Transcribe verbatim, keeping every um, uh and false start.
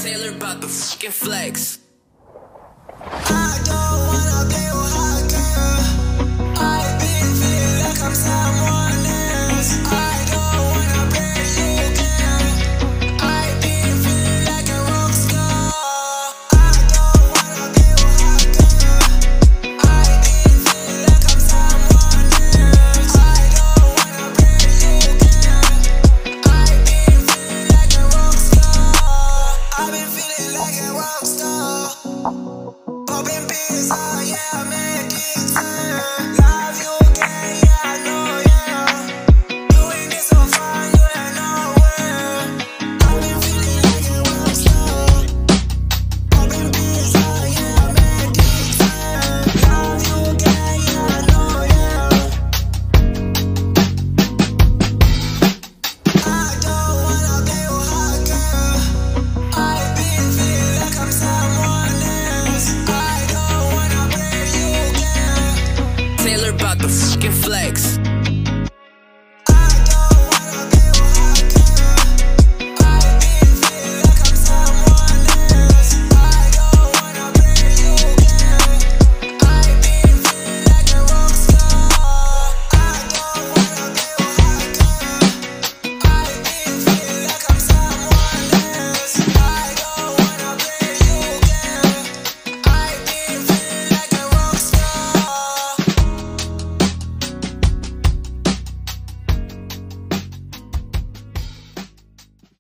Taylor about the fucking flex. I don't wanna be a hot girl. I've been feeling like I'm someone else. I don't wanna be you, girl. I've been feeling like a rock star. I don't wanna be a hot girl. I've been feeling like I'm someone else. I don't wanna be you, girl. I've been feeling like a rock star. I've been feeling like a rock star. Popping pills, oh yeah, I'm addicted. Love you again, yeah, I know, yeah. Doing it so far, you ain't nowhere. I've been feeling like a rock star. Popping pills, oh yeah, I'm addicted. Love you again, yeah, I know, yeah. I don't wanna be a hot girl. I've been feeling like I'm someone else. I don't wanna be you, girl. Taylor about the